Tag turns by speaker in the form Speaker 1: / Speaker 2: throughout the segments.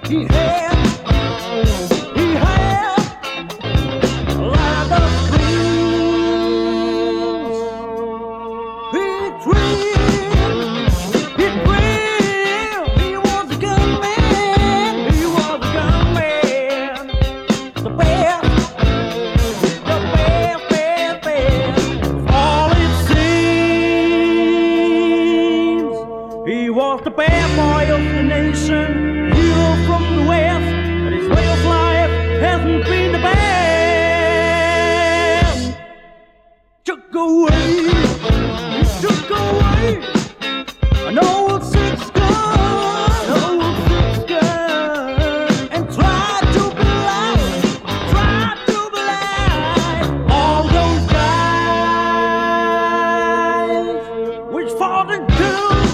Speaker 1: He had a lot of dreams. He dreamed. He was a gunman. He was a gunman. The best. All it seems. He was the bad boy of the nation, hero from the west, but his way of life hasn't been the best. Took away, he took away an old six gun, and tried to blind all those guys which fought and killed,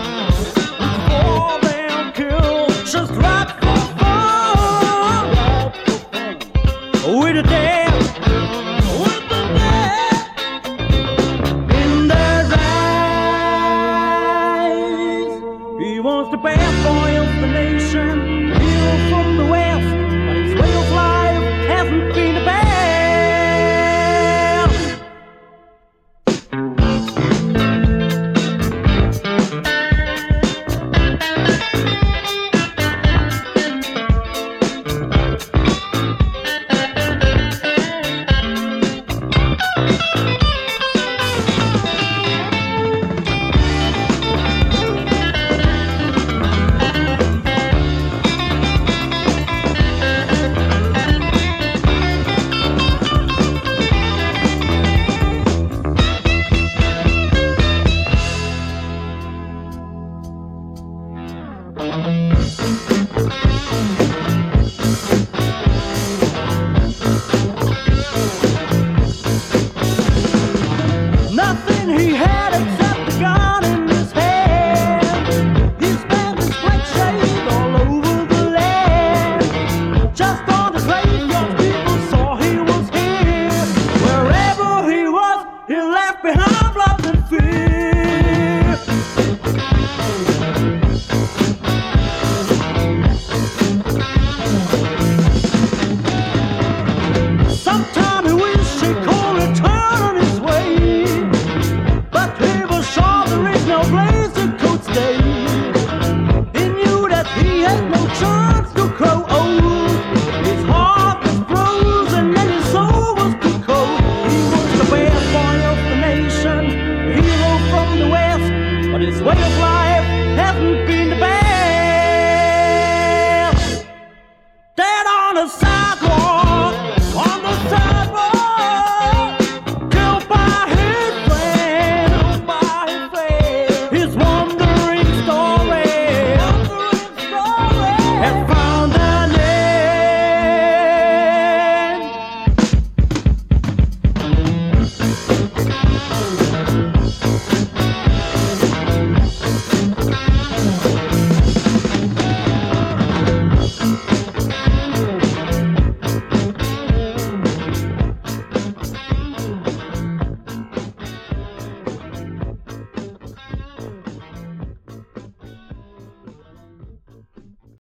Speaker 1: just right for fun, with a dad, in their eyes. He was the bad boy of the nation, hero from the west, but his way of life hasn't been the best.